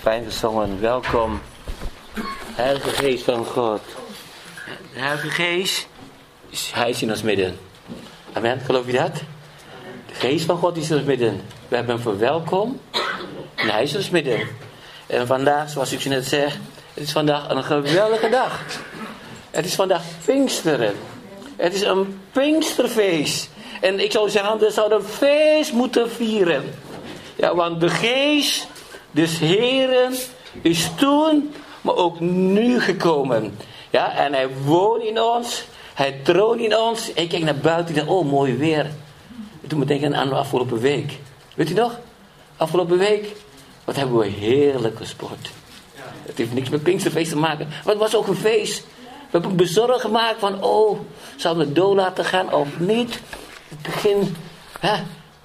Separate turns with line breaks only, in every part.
fijn gezongen. Welkom, Heilige Geest van God. De Heilige Geest, Hij is in ons midden. Amen, geloof je dat? De Geest van God is in ons midden. We hebben hem verwelkomd en Hij is in ons midden. En vandaag, zoals ik net zeg, het is vandaag een geweldige dag. Het is vandaag Pinksteren. Het is een Pinksterfeest. En ik zou zeggen, we zouden een feest moeten vieren. Ja, want de Geest des Heren is toen, maar ook nu gekomen. Ja, en Hij woont in ons. Hij troont in ons. Ik kijk naar buiten en dacht, oh, mooi weer. Ik doe me denken aan de afgelopen week. Weet u nog? Afgelopen week, wat hebben we heerlijk gesport. Het heeft niks met Pinksterfeest te maken. Maar het was ook een feest. We hebben bezorgd gemaakt van, oh, zouden we door laten gaan of niet? Het begin, hè,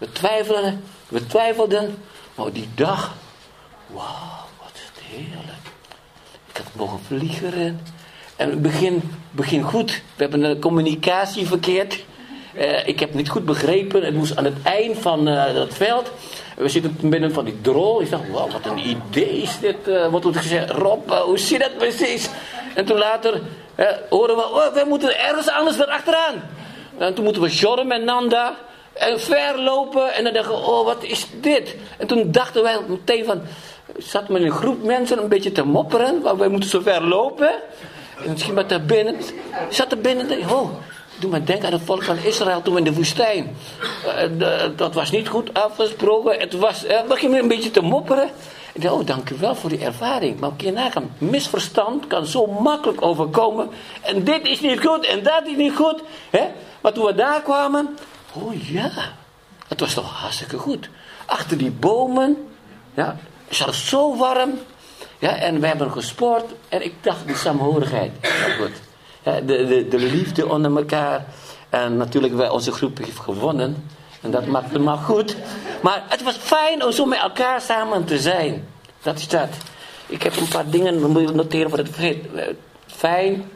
we twijfelden. Maar die dag, wauw, wat is het heerlijk. Ik had mogen vliegen. En het begin goed. We hebben de communicatie verkeerd. Ik heb niet goed begrepen. Het moest aan het eind van dat veld. We zitten midden van die drol. Ik dacht, wauw, wat een idee is dit. Wat wordt gezegd? Rob, hoe zit dat precies? En toen later horen we, oh, we moeten ergens anders weer achteraan. En toen moeten we Jorm en Nanda en ver lopen. En dan dachten we, oh, wat is dit? En toen dachten wij meteen van, zat men in een groep mensen een beetje te mopperen. Want wij moeten zo ver lopen. En misschien wat daar binnen. Zat er binnen en dacht, oh, doe maar denken aan het volk van Israël toen we in de woestijn. Dat was niet goed afgesproken. Het was, begin een beetje te mopperen. Ik dacht, oh, dank u wel voor die ervaring. Maar een keer nagaan, misverstand kan zo makkelijk overkomen. En dit is niet goed en dat is niet goed. Hè? Maar toen we daar kwamen, oh ja, het was toch hartstikke goed. Achter die bomen, ja, het was zo warm. Ja, en we hebben gesport. En ik dacht, die saamhorigheid. Ja, goed. Ja, de liefde onder elkaar. En natuurlijk, onze groep heeft gewonnen. En dat maakt het maar goed. Maar het was fijn om zo met elkaar samen te zijn. Dat is dat. Ik heb een paar dingen noteren voor het vergeet. Fijn.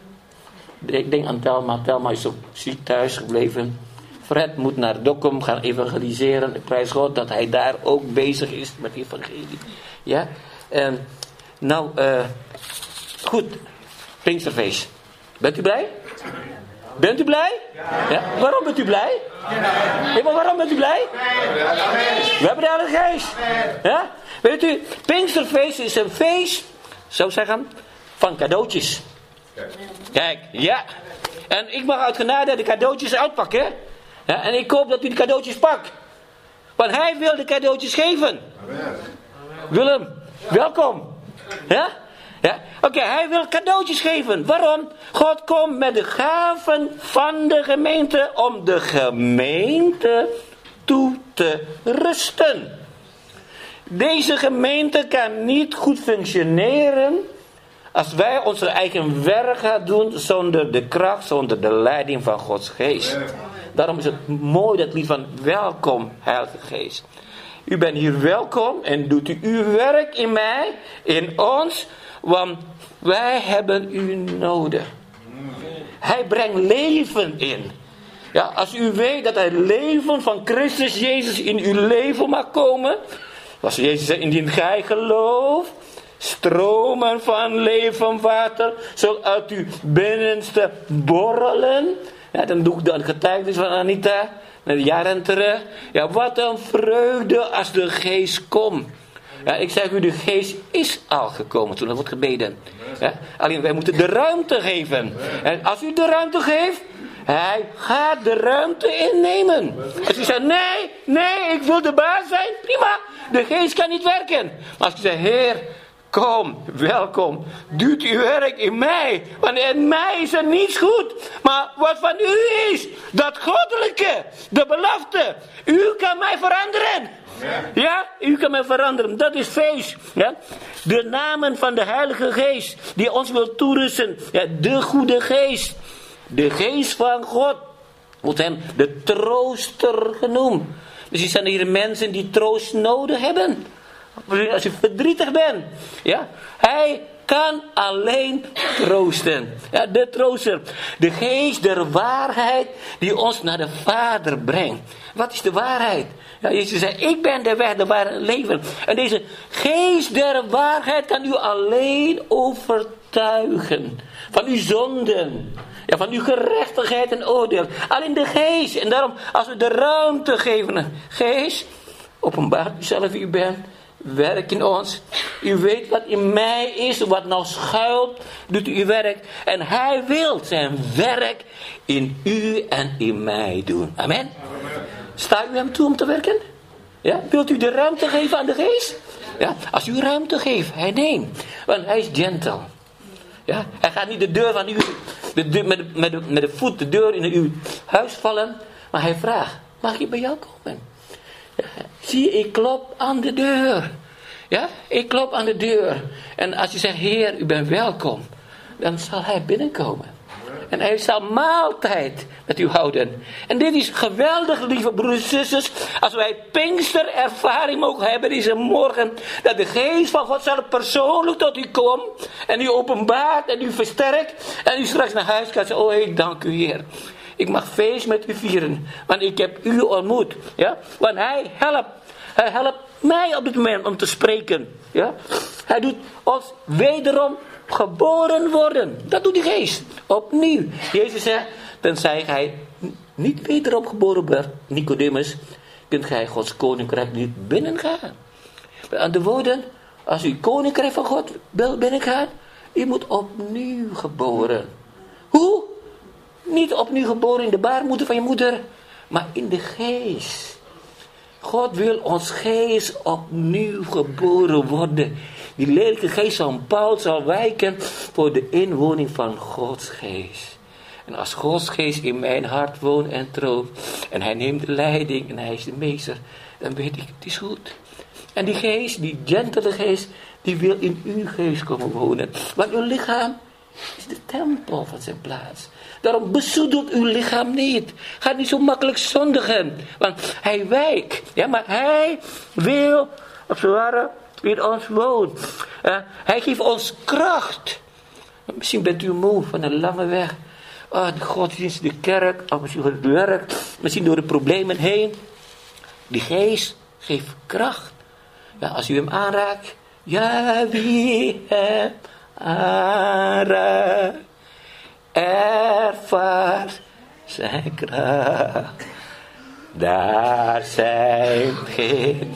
Ik denk aan Telma. Telma is ook ziek thuis gebleven. Fred moet naar Dokkum gaan evangeliseren. Ik prijs God dat hij daar ook bezig is met evangelie. Ja. En nou, goed. Pinksterfeest. Bent u blij? Bent u blij? Ja. Waarom bent u blij? Ja, maar waarom bent u blij? We hebben de Heilige Geest. Ja? Weet u, Pinksterfeest is een feest, zou ik zeggen, van cadeautjes. Kijk, ja. En ik mag uit genade de cadeautjes uitpakken. Ja, en ik hoop dat u de cadeautjes pakt. Want Hij wil de cadeautjes geven. Willem, welkom. Ja? Ja? Oké, Hij wil cadeautjes geven. Waarom? God komt met de gaven van de gemeente om de gemeente toe te rusten. Deze gemeente kan niet goed functioneren als wij onze eigen werk gaan doen zonder de kracht, zonder de leiding van Gods Geest. Daarom is het mooi dat lied van welkom, Heilige Geest. U bent hier welkom en doet u uw werk in mij, in ons, want wij hebben u nodig. Hij brengt leven in. Ja, als u weet dat het leven van Christus Jezus in uw leven mag komen, zoals Jezus zei, indien gij gelooft, stromen van leven water zal uit uw binnenste borrelen. Ja, dan doe ik de getuigenis van Anita, naar de jaren terug. Ja, wat een vreugde als de Geest komt. Ja, ik zeg u, de Geest is al gekomen toen er wordt gebeden. Ja, alleen wij moeten de ruimte geven. En als u de ruimte geeft, Hij gaat de ruimte innemen. Als u zegt, nee, ik wil de baas zijn, prima. De Geest kan niet werken. Maar als u zegt, Heer, kom, welkom. Doet uw werk in mij. Want in mij is er niets goed. Maar wat van u is, dat goddelijke, de belofte. U kan mij veranderen. Ja, u kan mij veranderen. Dat is feest. Ja? De namen van de Heilige Geest die ons wil toerusten. Ja, de goede Geest. De Geest van God. Wordt hem de trooster genoemd. Dus er zijn hier mensen die troost nodig hebben. Als je verdrietig bent. Ja? Hij kan alleen troosten. Ja, de trooster. De geest der waarheid die ons naar de Vader brengt. Wat is de waarheid? Ja, Jezus zei, ik ben de weg, de waarheid en het leven. En deze geest der waarheid kan u alleen overtuigen. Van uw zonden. Ja, van uw gerechtigheid en oordeel. Alleen de geest. En daarom, als we de ruimte geven. Geest, openbaar u zelf wie u bent. Werk in ons. U weet wat in mij is. Wat nou schuilt. Doet u uw werk. En hij wil zijn werk in u en in mij doen. Amen. Sta u hem toe om te werken? Ja? Wilt u de ruimte geven aan de geest? Ja? Als u ruimte geeft, hij neemt. Want hij is gentle. Ja? Hij gaat niet de deur van u, met de voet de deur in uw huis vallen. Maar hij vraagt, mag ik bij jou komen? Ja? Zie, ik klop aan de deur. Ja? Ik klop aan de deur. En als je zegt, Heer, u bent welkom. Dan zal hij binnenkomen. En hij zal maaltijd met u houden. En dit is geweldig, lieve broeders en zusters. Als wij Pinkster ervaring mogen hebben deze morgen. Dat de geest van God zal persoonlijk tot u komt. En u openbaart en u versterkt. En u straks naar huis gaat zeggen, oh ik dank u Heer. Ik mag feest met u vieren. Want ik heb u ontmoet. Ja? Want hij helpt mij op dit moment om te spreken. Ja? Hij doet ons wederom geboren worden. Dat doet die geest. Opnieuw. Jezus zegt, tenzij gij niet wederom geboren wordt, Nicodemus, kunt gij Gods koninkrijk niet binnengaan. Met andere woorden, als u koninkrijk van God wil binnengaan, u moet opnieuw geboren. Hoe? Niet opnieuw geboren in de baarmoeder van je moeder, maar in de geest. God wil ons geest opnieuw geboren worden. Die lelijke geest van Paul zal wijken voor de inwoning van Gods geest. En als Gods geest in mijn hart woont en troont, en hij neemt de leiding en hij is de meester, dan weet ik, het is goed. En die geest, die gentele geest, die wil in uw geest komen wonen. Want uw lichaam is de tempel van zijn plaats. Daarom bezoedelt uw lichaam niet. Ga niet zo makkelijk zondigen. Want hij wijkt. Ja, maar hij wil, als het ware, in ons woont. Hij geeft ons kracht. Misschien bent u moe van een lange weg. De godsdienst, de kerk, of misschien door het werk. Misschien door de problemen heen. Die geest geeft kracht. Ja, als u hem aanraakt. Ja, wie hem aanraakt, ervaart zijn kracht. Daar zijn geen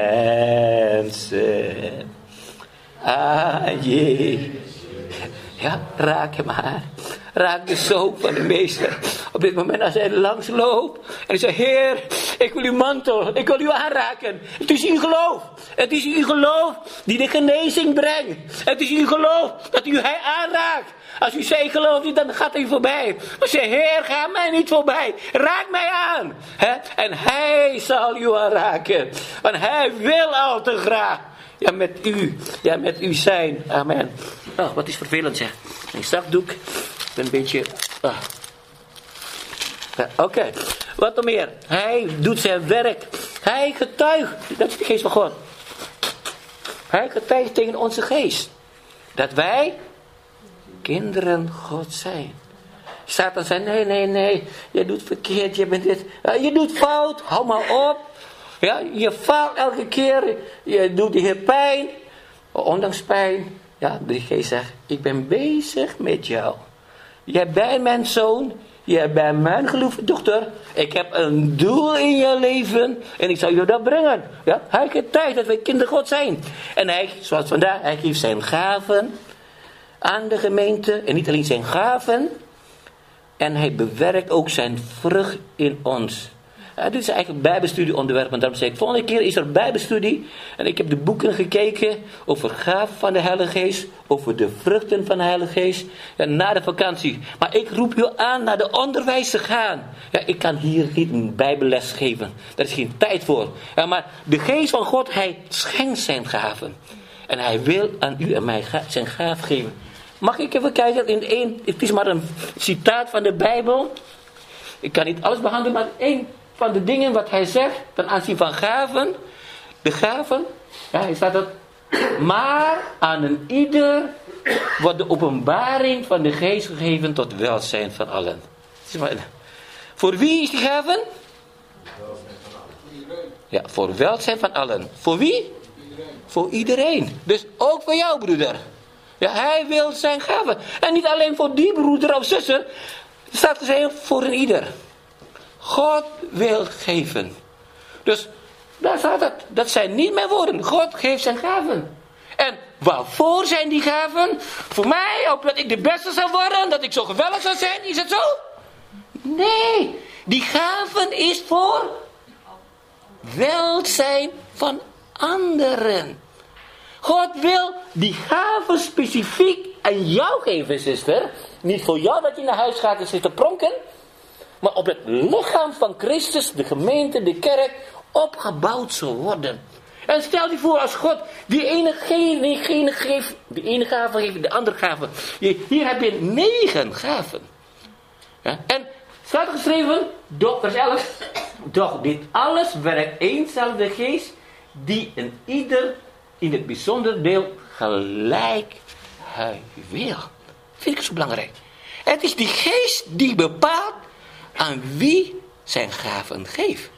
grenzen aan je. Ja, raak hem aan. Raak de zoon van de meester. Op dit moment als hij langs loopt. En hij zegt, Heer, ik wil uw mantel. Ik wil u aanraken. Het is uw geloof. Het is uw geloof die de genezing brengt. Het is uw geloof dat u hij aanraakt. Als u zegt, geloof niet, dan gaat hij voorbij. Maar zeg, Heer, ga mij niet voorbij. Raak mij aan. En hij zal u aanraken. Want hij wil al te graag. Ja, met u zijn. Amen. Oh, wat is vervelend zeg. Mijn zakdoek. Ik ben een beetje... Oké. Wat nog meer? Hij doet zijn werk. Hij getuigt. Dat is de geest van God. Hij getuigt tegen onze geest. Dat wij kinderen God zijn. Satan zei, nee. Je doet verkeerd. Je bent dit. Je doet fout. Hou maar op. Ja, je faalt elke keer. Je doet de Heer pijn. Ondanks pijn. Ja, de geest zegt, ik ben bezig met jou. Jij bent mijn zoon. Jij bent mijn geliefde dochter. Ik heb een doel in je leven. En ik zal je dat brengen. Ja, hij getuigt dat wij kinderen God zijn. En hij, zoals vandaag, hij geeft zijn gaven aan de gemeente. En niet alleen zijn gaven. En hij bewerkt ook zijn vrucht in ons. Dit is eigenlijk een bijbelstudieonderwerp. En daarom zei ik, volgende keer is er bijbelstudie. En ik heb de boeken gekeken over gaven van de Heilige Geest. Over de vruchten van de Heilige Geest. Ja, na de vakantie. Maar ik roep u aan naar de onderwijs te gaan. Ja, ik kan hier niet een bijbelles geven. Daar is geen tijd voor. Ja, maar de Geest van God, hij schenkt zijn gaven. En hij wil aan u en mij zijn gaven geven. Mag ik even kijken het is maar een citaat van de Bijbel. Ik kan niet alles behandelen, maar één van de dingen wat hij zegt ten aanzien van gaven. De gaven, ja, hij staat dat. Maar aan een ieder wordt de openbaring van de geest gegeven tot welzijn van allen. Voor wie is die gaven? Ja, voor welzijn van allen. Voor wie? Voor iedereen. Dus ook voor jou, broeder. Ja, hij wil zijn gaven. En niet alleen voor die broeder of zuster. Het staat gezegd voor een ieder. God wil geven. Dus daar staat het. Dat zijn niet mijn woorden. God geeft zijn gaven. En waarvoor zijn die gaven? Voor mij, opdat ik de beste zou worden. Dat ik zo geweldig zou zijn. Is het zo? Nee. Die gaven is voor welzijn van anderen. God wil die gaven specifiek aan jou geven, zuster. Niet voor jou dat je naar huis gaat en zit te pronken. Maar op het lichaam van Christus, de gemeente, de kerk, opgebouwd zal worden. En stel je voor als God die ene geeft, de ene gave geeft, de andere gave. Hier heb je 9 gaven. Ja? En staat er geschreven, vers 11. Doch dit alles werkt eenzelfde geest, die in ieder in het bijzonder deel gelijk hij wil. Vind ik zo belangrijk. Het is die geest die bepaalt aan wie zijn gaven geeft.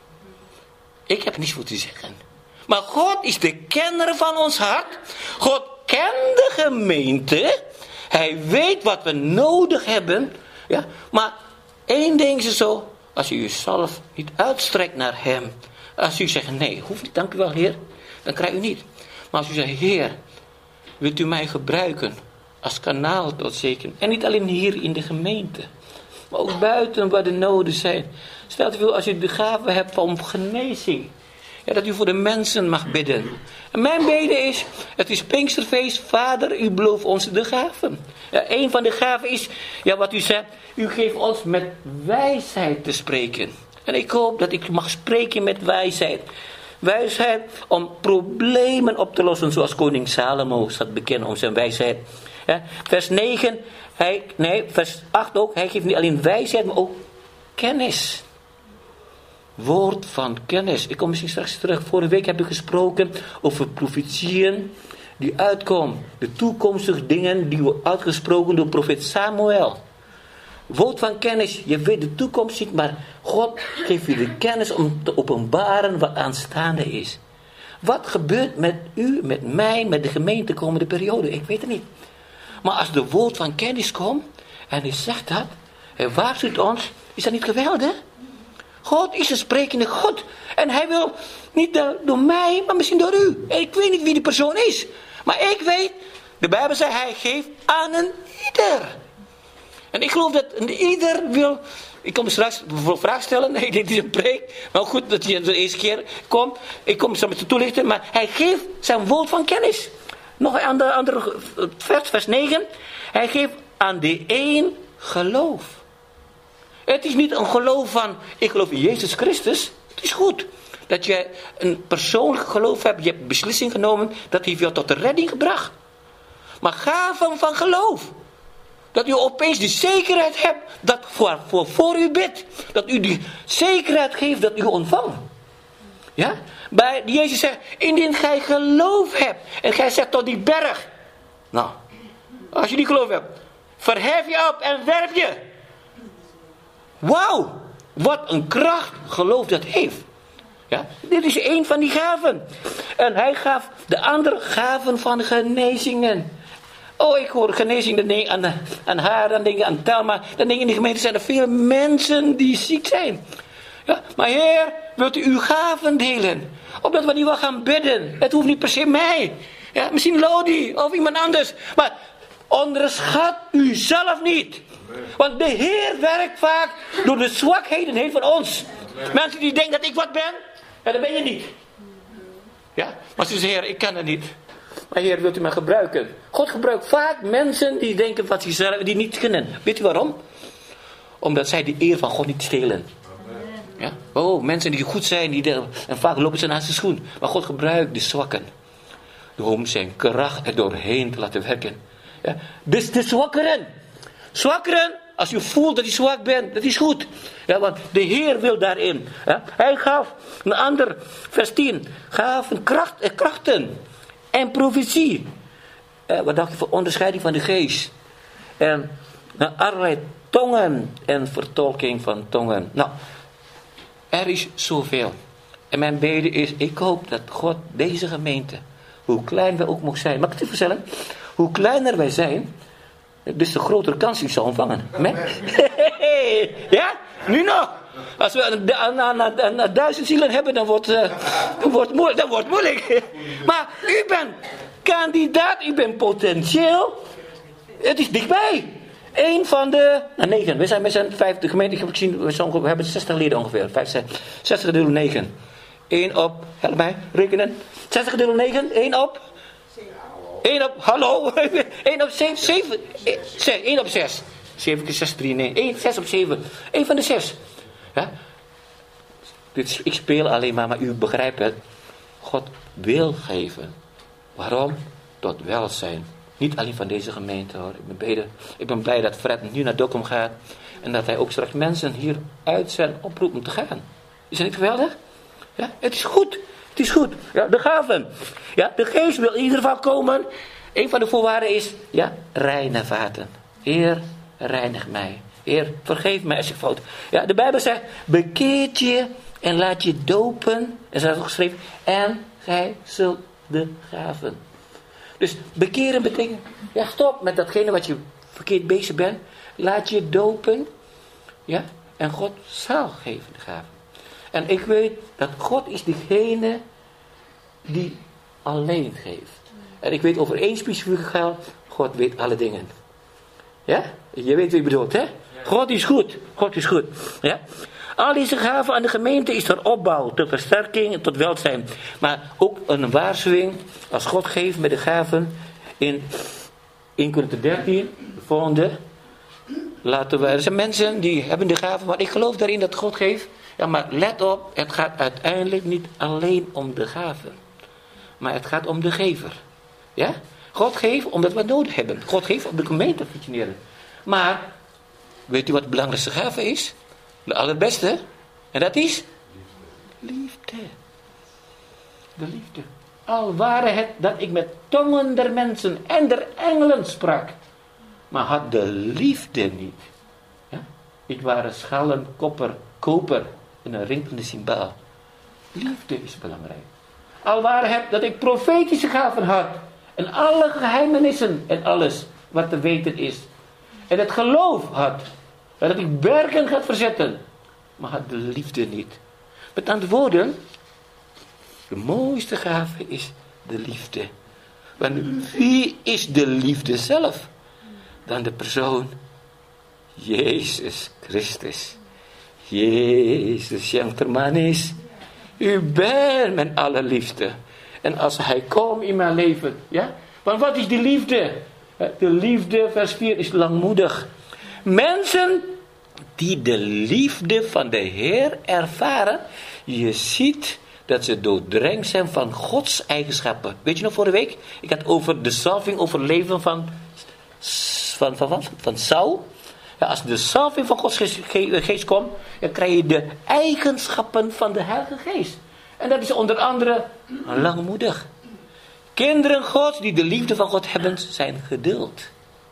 Ik heb niets voor te zeggen. Maar God is de kenner van ons hart. God kent de gemeente. Hij weet wat we nodig hebben. Ja? Maar één ding is zo. Als u uzelf niet uitstrekt naar hem. Als u zegt nee, hoeft niet, dank u wel Heer. Dan krijg u niet. Maar als u zegt Heer, wilt u mij gebruiken als kanaal tot zegen. En niet alleen hier in de gemeente. Maar ook buiten waar de noden zijn. Stel je voor als u de gave hebt van genezing. Ja, dat u voor de mensen mag bidden. En mijn bede is, het is Pinksterfeest, Vader, u belooft ons de gaven. Ja, een van de gaven is, ja wat u zegt, u geeft ons met wijsheid te spreken. En ik hoop dat ik mag spreken met wijsheid. Wijsheid om problemen op te lossen, zoals koning Salomo staat bekend om zijn wijsheid. Ja, vers 9, vers 8 ook, hij geeft niet alleen wijsheid, maar ook kennis. Woord van kennis. Ik kom misschien straks terug. Vorige week heb ik gesproken over profetieën die uitkomen. De toekomstige dingen die worden uitgesproken door profeet Samuel. Woord van kennis. Je weet de toekomst niet, maar God geeft je de kennis om te openbaren wat aanstaande is. Wat gebeurt met u, met mij, met de gemeente de komende periode? Ik weet het niet. Maar als de woord van kennis komt en hij zegt dat, hij waarschuwt ons, is dat niet geweldig? God is een sprekende God. En hij wil niet door mij, maar misschien door u. Ik weet niet wie die persoon is. Maar ik weet, de Bijbel zegt, hij geeft aan een ieder. En ik geloof dat een ieder wil. Ik kom straks een vraag stellen. Nee, dit is een preek. Maar goed dat hij de eerste keer komt. Ik kom zo met te toelichten. Maar hij geeft zijn woord van kennis. Nog een andere vers 9. Hij geeft aan de een geloof. Het is niet een geloof van, ik geloof in Jezus Christus. Het is goed dat je een persoonlijk geloof hebt. Je hebt beslissing genomen. Dat heeft jou tot de redding gebracht. Maar gaven van geloof. Dat u opeens de zekerheid hebt dat voor u bidt. Dat u die zekerheid geeft dat u ontvangt. Ja? Bij Jezus zegt, indien gij geloof hebt. En gij zegt tot die berg. Nou, als je die geloof hebt. Verhef je op en werp je. Wauw, wat een kracht geloof dat heeft. Ja, dit is een van die gaven. En hij gaf de andere gaven van genezingen. Oh, ik hoor genezing, dan denk ik aan haar, dan denk ik aan Thelma. Dan denk ik in de gemeente zijn er veel mensen die ziek zijn. Ja, maar Heer, wilt u uw gaven delen? Opdat we die wel gaan bidden. Het hoeft niet per se mij. Ja, misschien Lodi of iemand anders. Maar onderschat u zelf niet. Want de Heer werkt vaak door de zwakheden heen van ons. Mensen die denken dat ik wat ben, ja, dat ben je niet. Ja, maar ze zeggen, Heer, ik kan het niet. Maar Heer, wilt u mij gebruiken? God gebruikt vaak mensen die denken wat ze zelf die niet kunnen. Weet u waarom? Omdat zij de eer van God niet stelen. Ja? Oh, mensen die goed zijn, en vaak lopen ze naast de schoen. Maar God gebruikt de zwakken. Om zijn kracht er doorheen te laten werken. Ja? Dus de zwakkeren. Zwakkeren, als je voelt dat je zwak bent, dat is goed. Ja, want de Heer wil daarin. Ja? Hij gaf een ander, vers 10. Gaven krachten en profetie. Wat dacht je van onderscheiding van de geest? En allerlei tongen en vertolking van tongen. Nou, er is zoveel. En mijn bede is, ik hoop dat God deze gemeente, hoe klein wij ook mogen zijn. Mag ik het vertellen? Hoe kleiner wij zijn, dus de grotere kans die zal ontvangen. Amen. Ja? Nu nog. Als we 1000 zielen hebben, dan wordt het moeilijk. Maar u bent kandidaat, u bent potentieel. Het is dichtbij. Eén van de 9. We zijn 50 gemeenten. Ik heb gezien, we hebben 60 leden ongeveer. 60 deel 9. 1 op, help mij, rekenen. 60 deel 9, 1 op. 1 op, hallo. 1 op 7. 1 op 6. 7 keer 6, 3, nee. 1, 6 op 7. 1 van de 6. Ja? Ik speel alleen maar u begrijpt het. God wil geven. Waarom? Tot welzijn. Niet alleen van deze gemeente hoor. Ik ben blij dat Fred nu naar Dokkum gaat. En dat hij ook straks mensen hier uit zijn oproep om te gaan. Is dat niet geweldig? Ja, het is goed. Het is goed. Ja, de gaven. Ja, de geest wil in ieder geval komen. Een van de voorwaarden is, ja, reine vaten. Heer, reinig mij. Heer, vergeef mij als ik fout. Ja, de Bijbel zegt, bekeert je en laat je dopen. En zo is het geschreven. En gij zult de gaven. Dus bekeren betekent, ja, stop met datgene wat je verkeerd bezig bent. Laat je dopen. Ja, en God zal geven de gaven. En ik weet dat God is degene die alleen geeft. En ik weet over één specifieke geval, God weet alle dingen. Ja? Je weet wie ik bedoel, hè? God is goed. God is goed. Ja? Al deze gaven aan de gemeente is ter opbouw, ter versterking en tot welzijn. Maar ook een waarschuwing als God geeft met de gaven in 1 Korinther 13, de volgende. Er zijn mensen die hebben de gaven, maar ik geloof daarin dat God geeft. Ja, maar let op, het gaat uiteindelijk niet alleen om de gaven. Maar het gaat om de gever. Ja? God geeft omdat we het nodig hebben. God geeft om de gemeente te functioneren. Maar, weet u wat de belangrijkste gave is? De allerbeste. En dat is? Liefde. De liefde. Al waren het dat ik met tongen der mensen en der engelen sprak. Maar had de liefde niet. Ja? Ik waren schalen, koper en een rinkende cymbaal. Liefde is belangrijk. Al waren het dat ik profetische gaven had. En alle geheimenissen en alles wat te weten is. En het geloof had. Dat ik bergen gaat verzetten. Maar had de liefde niet. Met andere woorden. De mooiste gave is de liefde. Want wie is de liefde zelf? Dan de persoon Jezus Christus. Jezus, Janterman is. U bent mijn allerliefste. En als hij komt in mijn leven. Ja? Want wat is die liefde? De liefde, vers 4, is langmoedig. Mensen die de liefde van de Heer ervaren. Je ziet dat ze doordrenkt zijn van Gods eigenschappen. Weet je nog vorige week? Ik had over de salving, over het leven van Saul. Ja, als de salving van Gods geest komt, dan krijg je de eigenschappen van de Heilige Geest. En dat is onder andere langmoedig. Kinderen Gods die de liefde van God hebben, zijn geduld.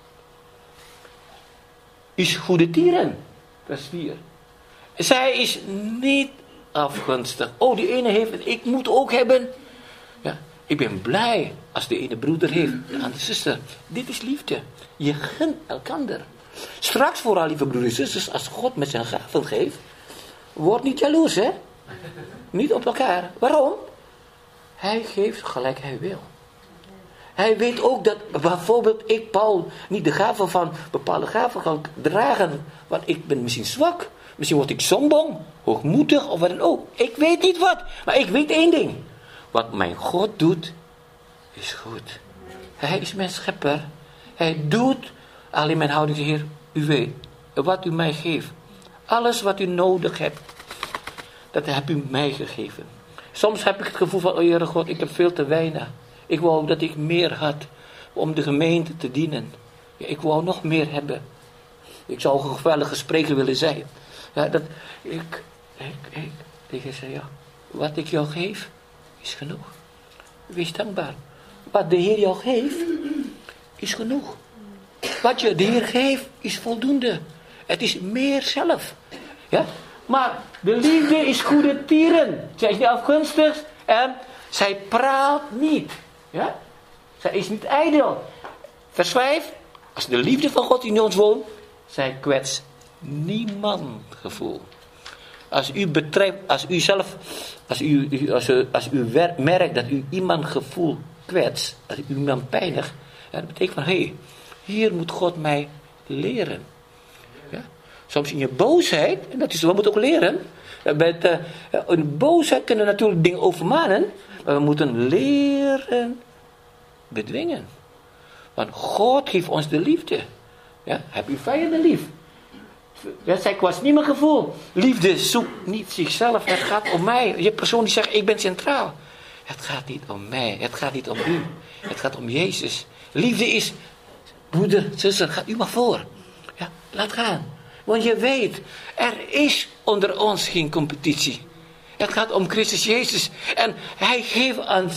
Is goede tieren. Vers 4. Zij is niet afgunstig. Oh, die ene heeft en ik moet ook hebben. Ja, ik ben blij als de ene broeder heeft, de andere zuster. Dit is liefde. Je gunt elkander. Straks vooral, lieve broeders en zusters, als God met zijn gaven geeft, word niet jaloers, hè? Niet op elkaar. Waarom? Hij geeft gelijk hij wil. Hij weet ook dat bijvoorbeeld ik, Paul, niet de gaven van bepaalde gaven kan dragen. Want ik ben misschien zwak. Misschien word ik zombong, hoogmoedig of wat dan ook. Ik weet niet wat. Maar ik weet één ding. Wat mijn God doet, is goed. Hij is mijn schepper. Hij doet alleen mijn houding, Heer. U weet wat u mij geeft. Alles wat u nodig hebt. Dat hebt u mij gegeven. Soms heb ik het gevoel van, oh Heere God, ik heb veel te weinig. Ik wou dat ik meer had om de gemeente te dienen. Ja, ik wou nog meer hebben. Ik zou een geweldige spreker willen zijn. Ja, dat ik tegen zei, ja, wat ik jou geef, is genoeg. Wees dankbaar. Wat de Heer jou geeft, is genoeg. Wat je de Heer geeft is voldoende. Het is meer zelf. Ja? Maar de liefde is goede tieren. Zij is niet afgunstig en zij praalt niet. Ja? Zij is niet ijdel. Vers 5. Als de liefde van God in ons woont, zij kwetst niemand gevoel. Als u betreft, als u merkt dat u iemand gevoel kwetst, als u iemand pijnigt, dat betekent van, hier moet God mij leren. Ja? Soms in je boosheid, en dat is, we moeten ook leren. In boosheid kunnen we natuurlijk dingen overmanen, maar we moeten leren bedwingen. Want God geeft ons de liefde. Ja? Heb uw vijanden lief. Zij kwast niet mijn gevoel. Liefde zoekt niet zichzelf. Het gaat om mij. Je persoon die zegt, ik ben centraal. Het gaat niet om mij. Het gaat niet om u. Het gaat om Jezus. Liefde is, broeder, zuster, gaat u maar voor. Ja, laat gaan. Want je weet, er is onder ons geen competitie. Het gaat om Christus Jezus. En hij geeft aan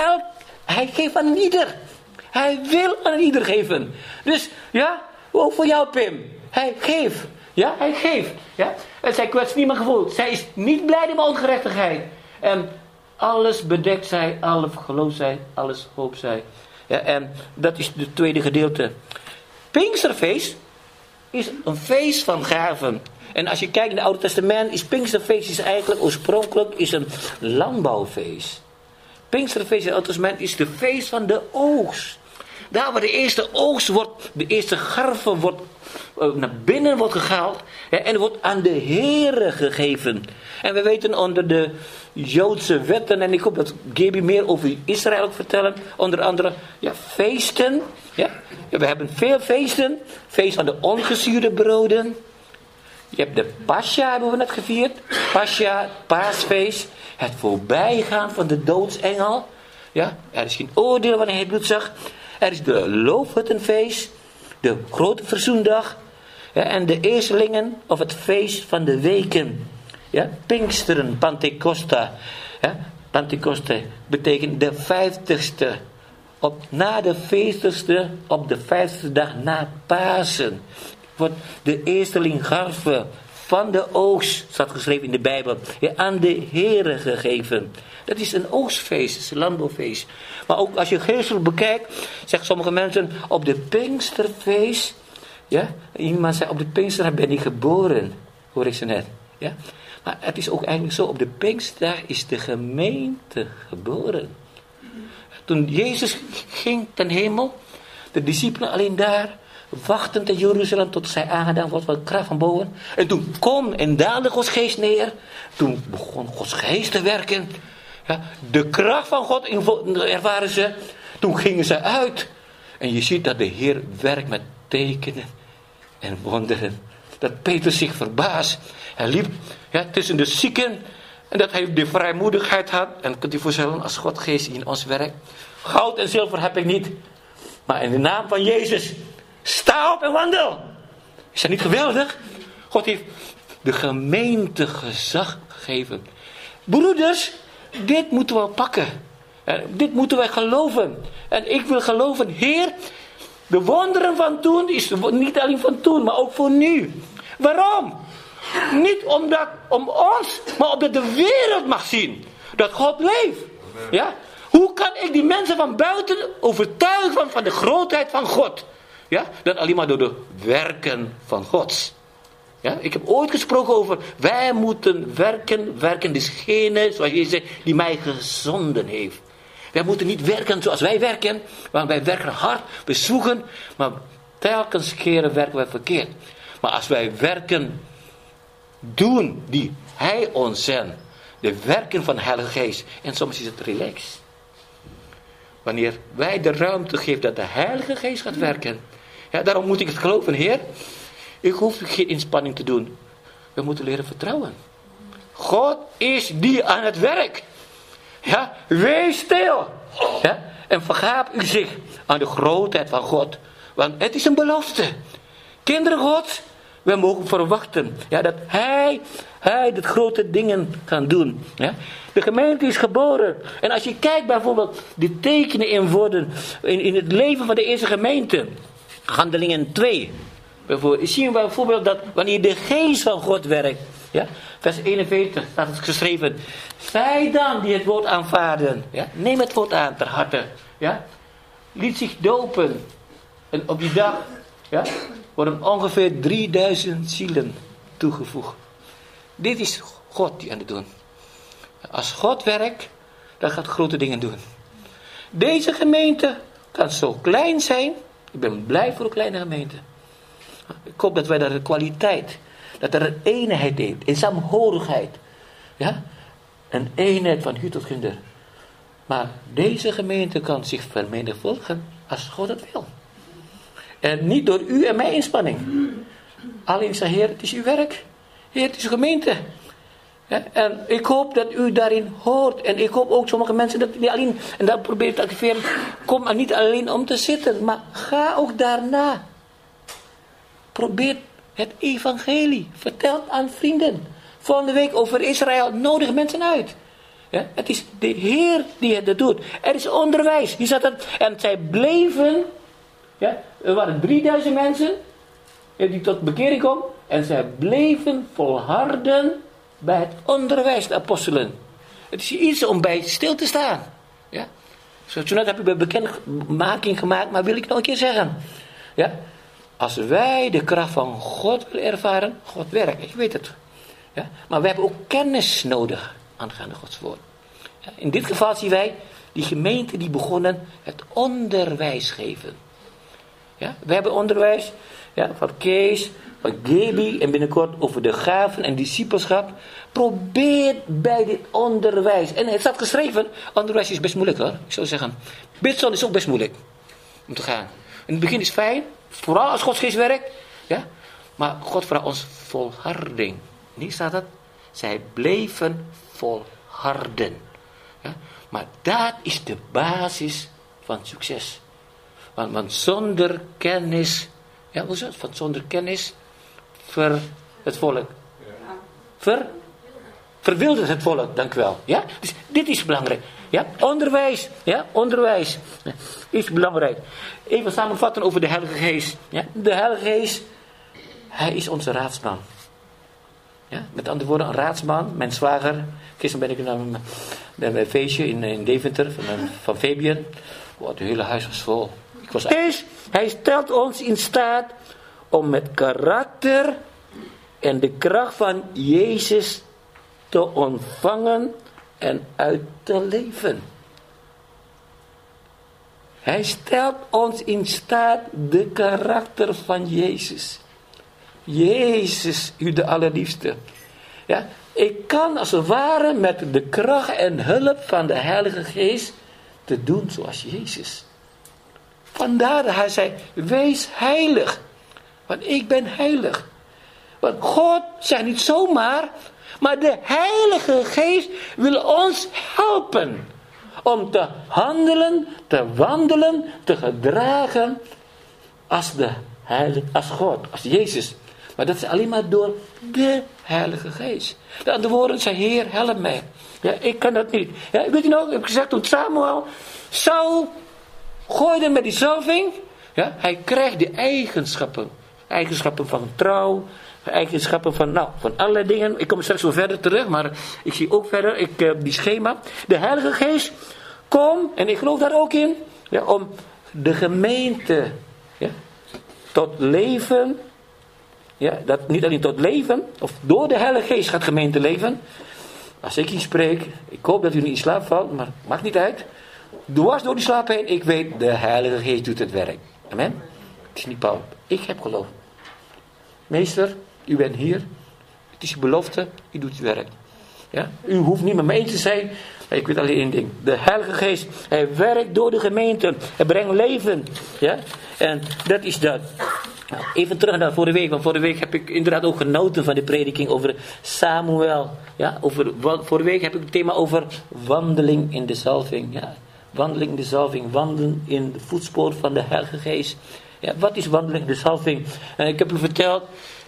hij geeft aan ieder. Hij wil aan ieder geven. Dus, ja, ook voor jou, Pim. Hij geeft. Ja, hij geeft. Ja? En zij kwetst niet mijn gevoel. Zij is niet blij met ongerechtigheid. En alles bedekt zij, alles gelooft zij, alles hoopt zij. Ja, en dat is het tweede gedeelte. Pinksterfeest is een feest van gaven. En als je kijkt in het Oude Testament, is Pinksterfeest is eigenlijk oorspronkelijk is een landbouwfeest. Pinksterfeest in het Oude Testament is de feest van de oogst. Daar waar de eerste oogst wordt, de eerste garven wordt naar binnen wordt gehaald. En wordt aan de Heere gegeven. En we weten onder de Joodse wetten, en ik hoop dat Gaby meer over Israël ook vertellen. Onder andere, ja, feesten. Ja. We hebben veel feesten. Feest van de ongezuurde broden. Je hebt de Pascha, hebben we net gevierd. Pascha, paasfeest. Het voorbijgaan van de doodsengel. Ja, er is geen oordeel wanneer hij bloed zag. Er is de loofhuttenfeest. De grote verzoendag. Ja, en de eerstelingen of het feest van de weken. Ja, Pinksteren, Pentecosta. Ja, Pentecoste betekent de 50ste. Na de 40ste, op de 50ste dag na Pasen, wordt de eersteling garve van de oogst, staat geschreven in de Bijbel, ja, aan de Heere gegeven. Dat is een oogstfeest, het is een landbouwfeest. Maar ook als je geestelijk bekijkt, zeggen sommige mensen, op de Pinksterfeest, ja, iemand zei, op de Pinkster ben ik geboren, hoor ik ze net. Ja. Maar het is ook eigenlijk zo, op de Pinksterdag is de gemeente geboren. Toen Jezus ging ten hemel, de discipelen alleen daar, wachtend in Jeruzalem tot zij aangedaan wordt van kracht van boven. En toen kwam en daalde Gods geest neer. Toen begon Gods geest te werken. Ja, de kracht van God ervaren ze. Toen gingen ze uit. En je ziet dat de Heer werkt met tekenen en wonderen. Dat Petrus zich verbaast. Hij liep, ja, tussen de zieken. En dat hij de vrijmoedigheid had. En kunt u voorstellen, als God geest in ons werkt. Goud en zilver heb ik niet. Maar in de naam van Jezus, sta op en wandel. Is dat niet geweldig? God heeft de gemeente gezag gegeven. Broeders, dit moeten we pakken. Dit moeten wij geloven. En ik wil geloven, Heer, de wonderen van toen is niet alleen van toen, maar ook voor nu. Waarom? Niet om ons, maar omdat de wereld mag zien dat God leeft. Ja? Hoe kan ik die mensen van buiten overtuigen van de grootheid van God? Ja? Dat alleen maar door de werken van God. Ja? Ik heb ooit gesproken over, wij moeten werken. Werken degene, zoals Jezus zegt, die mij gezonden heeft. Wij moeten niet werken zoals wij werken, want wij werken hard, we zoeken, maar telkens keren werken wij verkeerd. Maar als wij werken doen die Hij ons zendt, de werken van de Heilige Geest, en soms is het relaxed. Wanneer wij de ruimte geven dat de Heilige Geest gaat werken. Ja, daarom moet ik het geloven, Heer. Ik hoef geen inspanning te doen. We moeten leren vertrouwen. God is die aan het werk. Ja, wees stil. Ja, en vergaap u zich aan de grootheid van God. Want het is een belofte. Kinderen God, We mogen verwachten, ja, dat hij dat grote dingen kan doen. Ja. De gemeente is geboren. En als je kijkt bijvoorbeeld de tekenen in het leven van de eerste gemeente. Handelingen 2. Zien we bijvoorbeeld dat wanneer de geest van God werkt. Ja, vers 41 staat het geschreven. Zij dan die het woord aanvaarden. Ja, neem het woord aan ter harte. Ja, liet zich dopen. En op die dag worden ongeveer 3000 zielen toegevoegd. Dit is God die aan het doen. Als God werkt, dan gaat grote dingen doen. Deze gemeente kan zo klein zijn. Ik ben blij voor een kleine gemeente. Ik hoop dat wij daar de kwaliteit, dat er een eenheid is, een saamhorigheid. Ja? Een eenheid van Hu tot Ginder. Maar deze gemeente kan zich vermenigvuldigen als God het wil. En niet door u en mijn inspanning. Alleen zei Heer, het is uw werk. Heer, het is uw gemeente. Ja, en ik hoop dat u daarin hoort. En ik hoop ook sommige mensen dat niet alleen, en dat probeer ik te activeren. Kom maar niet alleen om te zitten, maar ga ook daarna. Probeer het evangelie. Vertel aan vrienden. Volgende week over Israël. Nodig mensen uit. Ja, het is de Heer die het doet. Er is onderwijs. Hier staat het. En zij bleven. Ja, er waren 3000 mensen. Die tot bekering komen. En zij bleven volharden bij het onderwijs, de apostelen. Het is iets om bij stil te staan. Ja. Zo net heb ik een bekendmaking gemaakt, maar wil ik nog een keer zeggen. Ja. Als wij de kracht van God willen ervaren, God werkt, ik weet het. Ja. Maar we hebben ook kennis nodig aangaande Gods woord. Ja. In dit geval zien wij die gemeente die begonnen het onderwijs geven. Ja. We hebben onderwijs van Kees, van Gaby en binnenkort over de gaven en discipelschap. Probeer bij dit onderwijs. En het staat geschreven, onderwijs is best moeilijk hoor. Ik zou zeggen, bidson is ook best moeilijk om te gaan. In het begin is het fijn, vooral als Gods geest werkt. Ja? Maar God vraagt ons volharding. Hier staat het, zij bleven volharden. Ja? Maar dat is de basis van succes. Want zonder kennis, ja, hoe is het? Van zonder kennis het volk. Verwildert het volk, dank u wel. Ja? Dus dit is belangrijk. Ja? Onderwijs is belangrijk. Even samenvatten over de Heilige Geest. Ja? De Heilige Geest, hij is onze raadsman. Ja? Met andere woorden, een raadsman, mijn zwager. Gisteren ben ik bij een feestje in Deventer van Fabian. Oh, het hele huis was vol. Hij stelt ons in staat om met karakter en de kracht van Jezus te ontvangen en uit te leven. Hij stelt ons in staat de karakter van Jezus. Jezus, u de allerliefste. Ja, ik kan als het ware met de kracht en hulp van de Heilige Geest te doen zoals Jezus. Vandaar dat hij zei, wees heilig. Want ik ben heilig. Want God zegt niet zomaar, maar de Heilige Geest wil ons helpen. Om te handelen, te wandelen, te gedragen als God, als Jezus. Maar dat is alleen maar door de Heilige Geest. De andere woorden zei, Heer, help mij. Ja, ik kan dat niet. Ja, weet je nog, ik heb gezegd toen Saul gooide met die zalving. Ja, hij krijgt de eigenschappen. Eigenschappen van trouw. Eigenschappen van allerlei dingen. Ik kom straks wel verder terug. Maar ik zie ook verder die schema. De Heilige Geest komt. En ik geloof daar ook in. Ja, om de gemeente tot leven. Ja, dat niet alleen tot leven. Of door de Heilige Geest gaat gemeente leven. Als ik hier spreek. Ik hoop dat u niet in slaap valt. Maar maakt niet uit. Dwars door die slaap heen. Ik weet, de Heilige Geest doet het werk. Amen. Het is niet Paul. Ik heb geloof. Meester, u bent hier. Het is uw belofte. U doet het werk. Ja? U hoeft niet met me eens te zijn. Maar ik weet alleen één ding. De Heilige Geest. Hij werkt door de gemeente. Hij brengt leven. Ja? En dat is dat. Nou, even terug naar vorige week. Want vorige week heb ik inderdaad ook genoten van de prediking over Samuel. Ja? Vorige week heb ik het thema over wandeling in de zalving. Ja? Wandeling in de zalving. Wandelen in de voetspoor van de Heilige Geest. Ja, wat is wandeling in de zalving? Ik heb u verteld.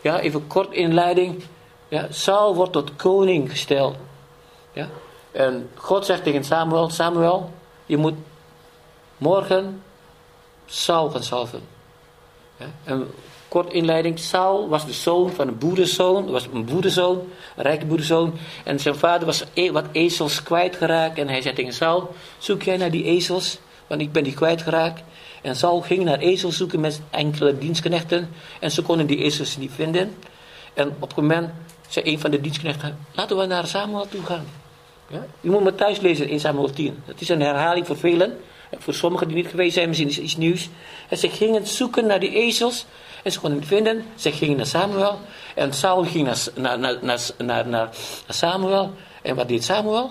Ja, even kort inleiding. Ja, Saul wordt tot koning gesteld. Ja. En God zegt tegen Samuel, Samuel, je moet morgen Saul gaan salven. Ja. En kort inleiding, Saul was de zoon van een boerenzoon. Was een boerenzoon, een rijke boerenzoon. En zijn vader was wat ezels kwijtgeraakt. En hij zei tegen Saul, zoek jij naar die ezels? Want ik ben die kwijtgeraakt. En Saul ging naar ezels zoeken met enkele dienstknechten. En ze konden die ezels niet vinden. En op een moment zei een van de dienstknechten, laten we naar Samuel toe gaan. Ja? U moet maar thuis lezen in Samuel 10. Dat is een herhaling voor velen. Voor sommigen die niet geweest zijn, misschien is het iets nieuws. En ze gingen zoeken naar die ezels. En ze konden het vinden. Ze gingen naar Samuel. En Saul ging naar Samuel. En wat deed Samuel?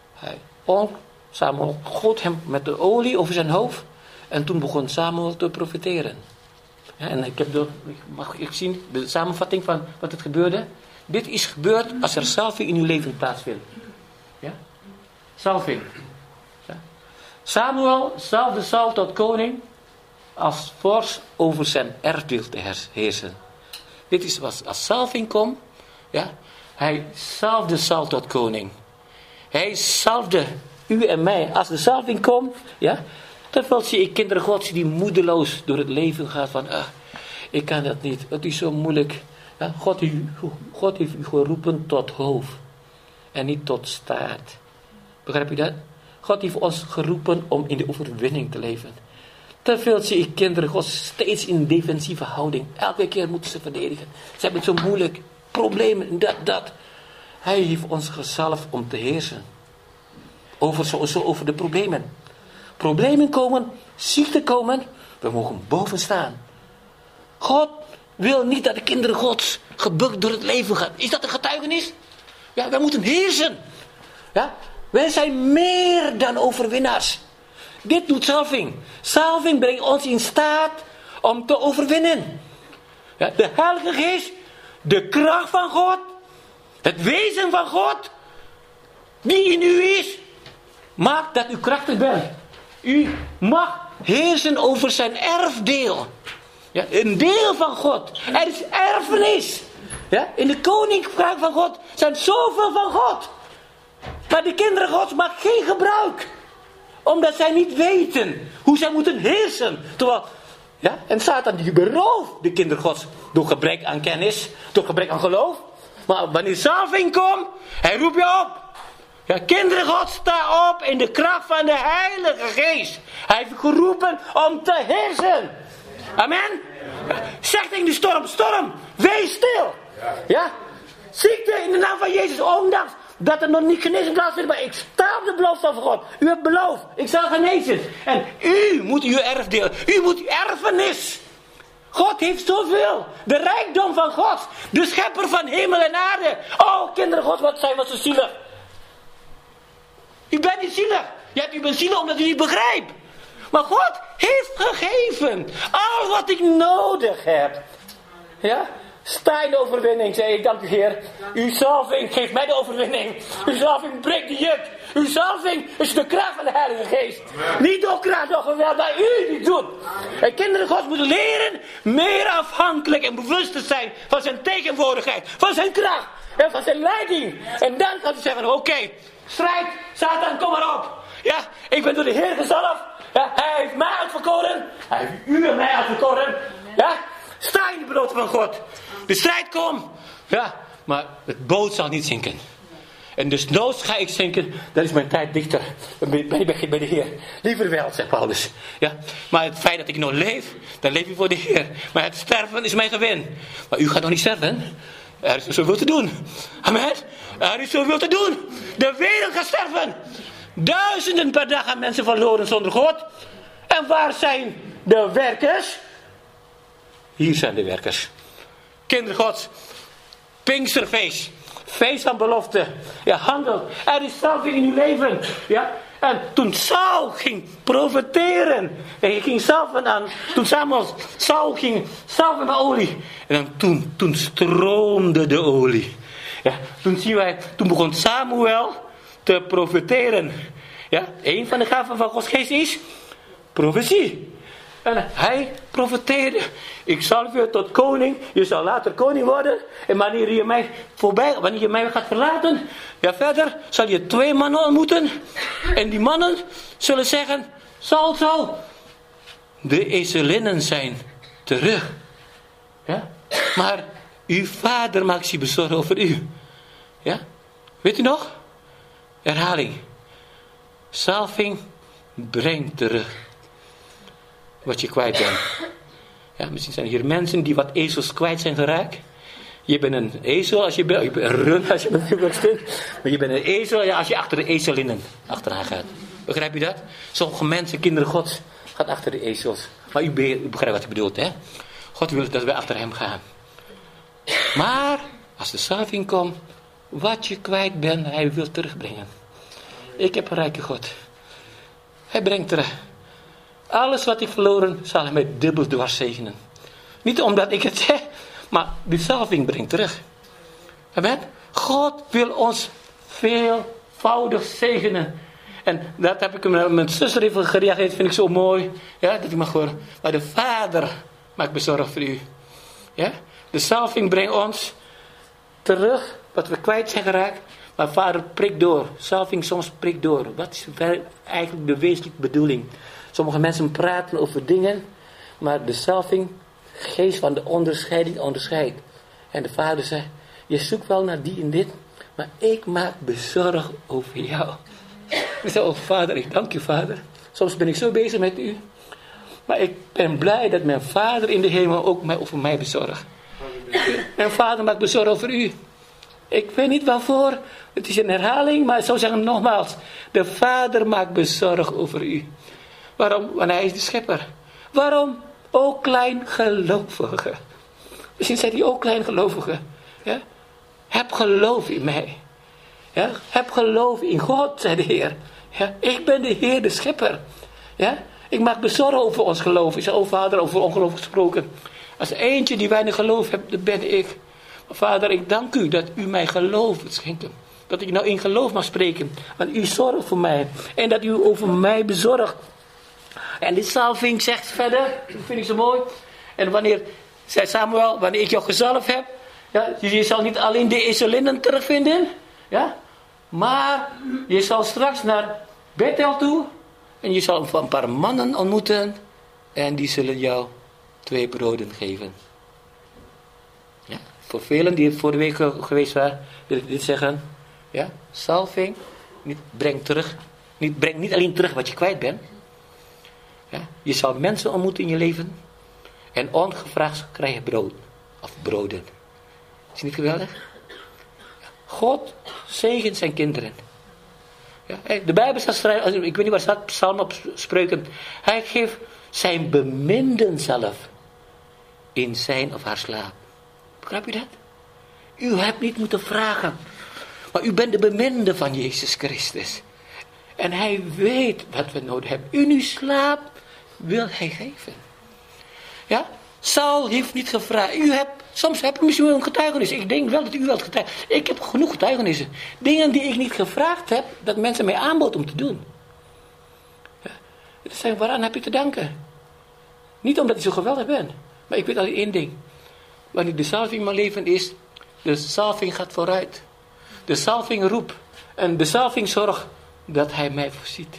Samuel goot hem met de olie over zijn hoofd. En toen begon Samuel te profeteren. Ja, en mag ik zien de samenvatting van wat het gebeurde? Dit is gebeurd als er salving in uw leven plaatsvindt. Ja? Salving. Ja. Samuel salfde Saul tot koning als vorst over zijn erfdeel te heersen. Dit is wat als salving komt. Ja? Hij salfde Saul tot koning. Hij salfde u en mij. Als de salving komt, ja, dan zie ik kinderen Gods die moedeloos door het leven gaan van, ik kan dat niet, het is zo moeilijk. Ja, God heeft u geroepen tot hoofd en niet tot staart. Begrijp je dat? God heeft ons geroepen om in de overwinning te leven. Te veel zie ik kinderen Gods steeds in defensieve houding. Elke keer moeten ze verdedigen. Ze hebben het zo moeilijk. Problemen, dat. Hij heeft ons gezalfd om te heersen. Over de problemen. Problemen komen, ziekte komen. We mogen boven staan. God wil niet dat de kinderen Gods gebukt door het leven gaan. Is dat een getuigenis? Ja, wij moeten heersen. Ja, wij zijn meer dan overwinnaars. Dit doet salving. Salving brengt ons in staat om te overwinnen. Ja, de Heilige Geest, de kracht van God, het wezen van God, die in u is, maakt dat u krachtig bent. U mag heersen over zijn erfdeel. Ja, een deel van God. Er is erfenis. Ja, in de koninkrijk van God zijn zoveel van God. Maar de kinderen Gods maken geen gebruik. Omdat zij niet weten hoe zij moeten heersen. Terwijl, ja, en Satan die berooft de kinderen Gods door gebrek aan kennis, door gebrek aan geloof. Maar wanneer salving komt, hij roept je op. Ja, kinderen Gods, sta op in de kracht van de Heilige Geest. Hij heeft geroepen om te heersen. Amen. Zeg tegen de storm, storm, wees stil. Ja, ziekte in de naam van Jezus, ondanks dat er nog niet genezing plaatsvindt, maar ik sta op de belofte van God. U hebt beloofd, ik zal genezen. En u moet uw erfdeel, u moet uw erfenis. God heeft zoveel. De rijkdom van God, de schepper van hemel en aarde. Oh, kinderen God, wat zijn we zo zielig. U bent niet zielig. U bent zielig omdat u niet begrijpt. Maar God heeft gegeven al wat ik nodig heb. Ja? Sta in de overwinning, zei ik, dank u Heer. Uw salving geeft mij de overwinning. Uw salving breekt de juk. Uw salving is de kracht van de Heilige Geest. Niet door kracht, door geweld, dat u die doet. En kinderen God moeten leren meer afhankelijk en bewust te zijn van zijn tegenwoordigheid, van zijn kracht en van zijn leiding. En dan gaat hij zeggen, oké, strijd, Satan, kom maar op. Ja, ik ben door de Heer gezalfd. Ja, hij heeft mij uitverkoren. Hij heeft u en mij uitverkoren. Ja, sta in de belofte van God. De strijd komt. Ja, maar het boot zal niet zinken. En dus noods ga ik zinken. Dan is mijn tijd dichter bij de Heer. Liever wel, zegt Paulus. Ja, maar het feit dat ik nog leef, dan leef ik voor de Heer. Maar het sterven is mijn gewin. Maar u gaat nog niet sterven. Er is zoveel te doen. Amen. Er is zoveel te doen. De wereld gaat sterven. Duizenden per dag gaan mensen verloren zonder God. En waar zijn de werkers? Hier zijn de werkers. Kinderen Gods. Pinksterfeest. Feest van belofte. Ja, handel. Er is salving in uw leven. Ja. En toen Saul ging profeteren. En hij ging salven aan. Toen Saul ging salven met olie. En dan toen stroomde de olie. Ja. Toen begon Samuel te profeteren. Ja, een van de gaven van Gods geest is profetie. En hij profeteerde. Ik zal je tot koning. Je zal later koning worden. En wanneer je mij gaat verlaten. Ja, verder zal je 2 mannen ontmoeten. En die mannen zullen zeggen. Saul. De ezelinnen zijn terug. Ja? Maar uw vader maakt zich bezorgd over u. Ja? Weet u nog? Herhaling. Salving brengt terug wat je kwijt bent. Ja, misschien zijn hier mensen die wat ezels kwijt zijn geraakt. Je bent een ezel als je bent. Je bent een run als je natuurlijk bent. Maar je bent een ezel als je achter de ezelinnen achteraan gaat. Begrijp je dat? Sommige mensen, kinderen Gods, gaan achter de ezels. Maar u begrijpt wat ik bedoel, hè? God wil dat wij achter hem gaan. Maar als de salving komt, wat je kwijt bent, hij wil terugbrengen. Ik heb een rijke God. Hij brengt terug. Alles wat ik verloren, zal hij mij dubbel dwars zegenen. Niet omdat ik het zeg, maar de salving brengt terug. Amen. God wil ons veelvoudig zegenen. En dat heb ik met mijn zuster even gereageerd, vind ik zo mooi. Ja, dat ik mag horen. Maar de Vader maakt bezorgd voor u. Ja? De salving brengt ons terug wat we kwijt zijn geraakt. Maar Vader prikt door. Salving soms prikt door. Wat is eigenlijk de wezenlijke bedoeling? Sommige mensen praten over dingen. Maar de salving, geest van de onderscheiding, onderscheidt. En de Vader zegt, je zoekt wel naar die en dit. Maar ik maak bezorgd over jou. Ik zeg, oh Vader, ik dank je Vader. Soms ben ik zo bezig met u. Maar ik ben blij dat mijn Vader in de hemel ook over mij bezorgt. Mijn Vader maakt bezorgd over u. Ik weet niet waarvoor. Het is een herhaling, maar ik zou zeggen nogmaals. De Vader maakt bezorgd over u. Waarom? Want hij is de schepper. Waarom? O kleingelovige. Misschien zei hij ook kleingelovige. Ja? Heb geloof in mij. Ja? Heb geloof in God, zei de Heer. Ja? Ik ben de Heer, de schepper. Ja? Ik maak bezorgd over ons geloof. Ik zei, oh Vader, over ongeloof gesproken. Als er eentje die weinig geloof hebt, dat ben ik. Maar Vader, ik dank u dat u mij geloof wilt schenken. Dat ik nou in geloof mag spreken. Want u zorgt voor mij. En dat u over mij bezorgt. En dit salving zegt verder, dat vind ik zo mooi. En wanneer, zei Samuel, wanneer ik jou gezalfd heb. Ja, je zal niet alleen de ezelinnen terugvinden. Ja, maar je zal straks naar Bethel toe. En je zal een paar mannen ontmoeten. En die zullen jou 2 broden geven. Ja, voor velen die vorige week geweest waren, wil ik dit zeggen. Ja, salving brengt niet alleen terug wat je kwijt bent. Ja, je zal mensen ontmoeten in je leven. En ongevraagd krijg je brood. Of broden. Is het niet geweldig? God zegent zijn kinderen. Ja, de Bijbel staat, ik weet niet waar staat, Psalm op Spreuken. Hij geeft zijn beminden zelf in zijn of haar slaap. Begrijp je dat? U hebt niet moeten vragen. Maar u bent de beminde van Jezus Christus. En hij weet wat we nodig hebben. In uw slaap wil hij geven. Ja? Saul heeft niet gevraagd. Soms heb ik misschien wel een getuigenis. Ik denk wel dat u wel getuigen. Ik heb genoeg getuigenissen. Dingen die ik niet gevraagd heb, dat mensen mij aanboden om te doen. Ja? Dat zijn, waaraan heb je te danken? Niet omdat ik zo geweldig ben. Maar ik weet alleen één ding. Wanneer de salving in mijn leven is, de salving gaat vooruit. De salving roept. En de salving zorgt dat hij mij voorziet.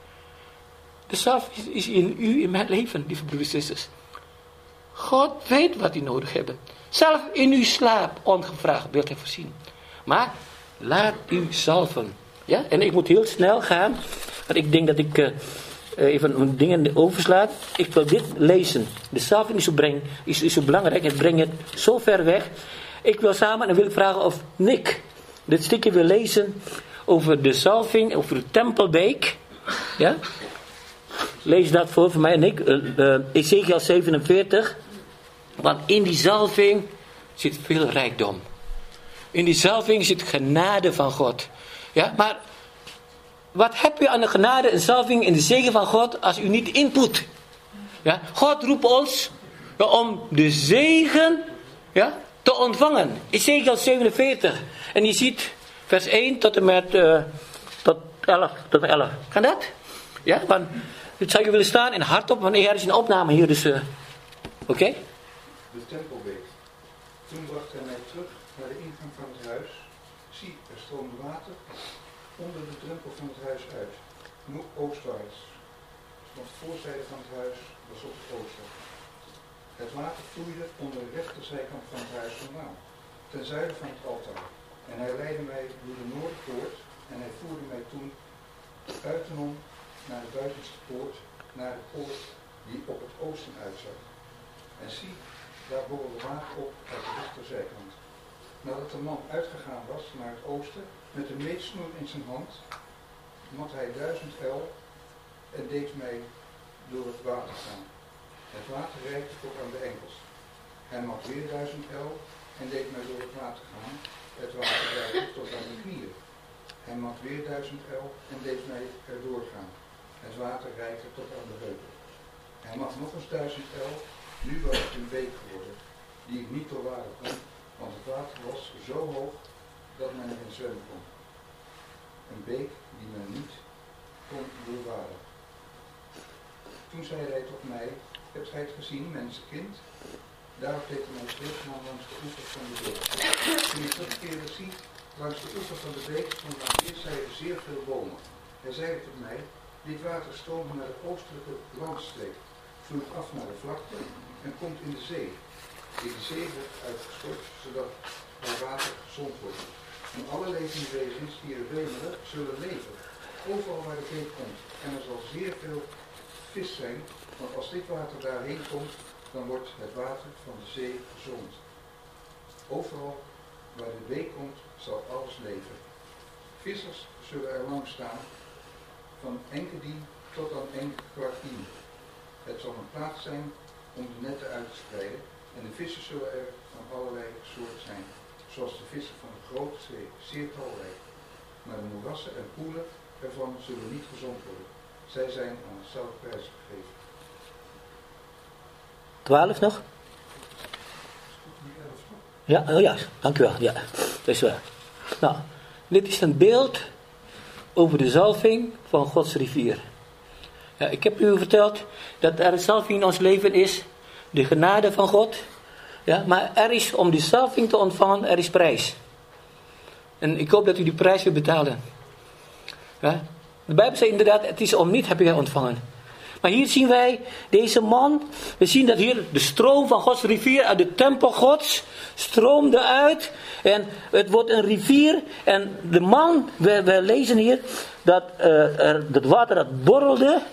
De salving is in u, in mijn leven, lieve broeders en zusters. God weet wat u nodig hebt. Zelf in uw slaap, ongevraagd, wilt hij voorzien. Maar laat u zalven. Ja? En ik moet heel snel gaan. Want ik denk dat ik even dingen oversla. Ik wil dit lezen. De salving is zo belangrijk. Het brengt het zo ver weg. Ik wil samen en wil ik vragen of Nick dit stukje wil lezen over de salving, over de tempelbeek. Ja? Lees dat voor mij, Nick. Ezekiel 47. Want in die zalving zit veel rijkdom. In die zalving zit genade van God. Ja, maar wat heb je aan de genade en zalving en de zegen van God als u niet input? Ja, God roept ons om de zegen te ontvangen. Ezekiel 47. En je ziet vers 1 tot en met 11. Kan dat? Ja, want Zou je willen staan en hardop, wanneer er is een opname hier, dus... Oké?
De tempelbeek. Toen bracht hij mij terug naar de ingang van het huis. Zie, er stroomde water onder de drempel van het huis uit. Nu oostwaarts. Want de voorzijde van het huis was op het oosten. Het water vloeide onder de rechterzijkant van het huis vandaan, ten zuiden van het altaar. En hij leidde mij door de noordpoort en hij voerde mij toen buitenom naar de buitenste poort, naar de poort die op het oosten uitzag. En zie, daar borrelde water op uit de rechterzijkant. Nadat de man uitgegaan was naar het oosten, met een meetsnoer in zijn hand, mat hij 1000 el en deed mij door het water gaan. Het water reikte tot aan de enkels. Hij mat weer 1000 el en deed mij door het water gaan. Het water reikte tot aan de knieën. Hij mat weer 1000 el en deed mij erdoor gaan. Het water reikte tot aan de heupen. Hij mat nog eens 1000 el. Nu was het een beek geworden, die ik niet doorwaden kon, want het water was zo hoog dat men erin zwemmen kon. Een beek die men niet kon doorwaden. Toen zei hij tot mij: hebt gij het gezien, mensenkind? Daarop deed hij mij teruggaan langs de oever van de beek. Toen ik terugkeerde zie, langs de oever van de beek stonden aan weerszijden zeer veel bomen. Hij zei tot mij: dit water stroomt naar de oostelijke landstreek, vloeit af naar de vlakte en komt in de zee. In de zee wordt uitgestort, zodat het water gezond wordt. En alle levende wezens die er wemelen, zullen leven. Overal waar de beek komt. En er zal zeer veel vis zijn, want als dit water daarheen komt, dan wordt het water van de zee gezond. Overal waar de beek komt, zal alles leven. Vissers zullen er langs staan, van Enkedien tot aan Enkekwartien. Het zal een plaats zijn om de netten uit te spreiden, en de vissen zullen er van allerlei soort zijn, zoals de vissen van de grote zee, zeer talrijk. Maar de moerassen en poelen ervan zullen niet gezond worden. Zij zijn aan het zout prijsgegeven.
12 nog? Ja, oh ja, dank u wel. Ja, dat is waar. Nou, dit is een beeld over de zalving van Gods rivier. Ja, ik heb u verteld dat er een zalving in ons leven is, de genade van God. Ja, maar er is, om die zalving te ontvangen, er is prijs. En ik hoop dat u die prijs wil betalen. Ja, de Bijbel zegt inderdaad, het is om niet heb je ontvangen. Maar hier zien wij deze man. We zien dat hier de stroom van Gods rivier uit de tempel Gods stroomde uit. En het wordt een rivier. En de man, we lezen hier dat het water dat borrelde.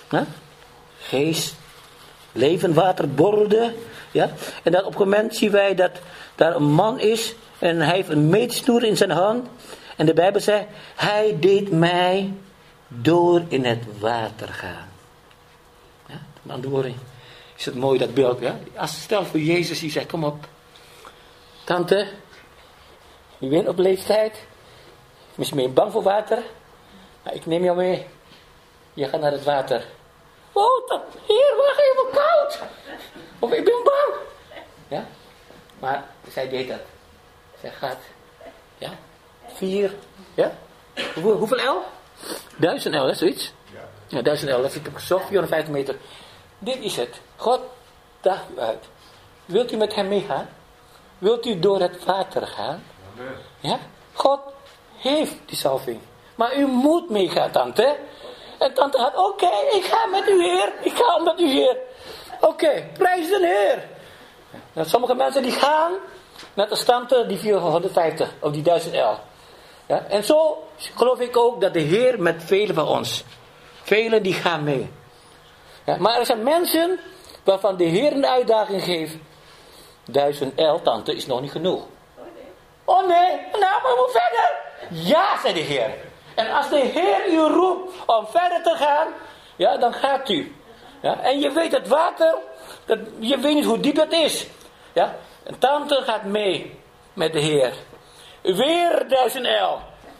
Geest, levend water borrelde. Ja? En dat op een moment zien wij dat daar een man is. En hij heeft een meetsnoer in zijn hand. En de Bijbel zegt, hij deed mij door in het water gaan. Ja, met andere woorden is het mooi dat beeld. Ja? Als stel voor Jezus die zegt, kom op. Tante, je bent op leeftijd. Misschien ben je bang voor water. Nou, ik neem jou mee. Je gaat naar het water. Oh, Heer, wacht even koud. Of ik ben bang. Ja? Maar zij deed dat. Zij gaat. Ja? 4. Ja? Hoeveel L? 1000 L, hè, zoiets? Ja, 1000 L. Dat ik heb gezocht, 450 meter. Dit is het. God daagt u uit. Wilt u met hem meegaan? Wilt u door het water gaan? Ja? God heeft die zalving. Maar u moet meegaan, tante. En tante gaat, oké, ik ga met u, Heer. Ik ga met u, Heer. Oké, prijs de Heer. Ja, sommige mensen die gaan, net als tante, die 450 of die 1000 L. Ja, en zo geloof ik ook dat de Heer met velen van ons. Velen die gaan mee. Ja, maar er zijn mensen waarvan de Heer een uitdaging geeft. 1000 L, tante, is nog niet genoeg. Oh nee, nou maar we verder. Ja, zei de Heer. En als de Heer u roept om verder te gaan, ja, dan gaat u. Ja, en je weet het water, je weet niet hoe diep het is. Ja, en tante gaat mee met de Heer. Weer 1000 L.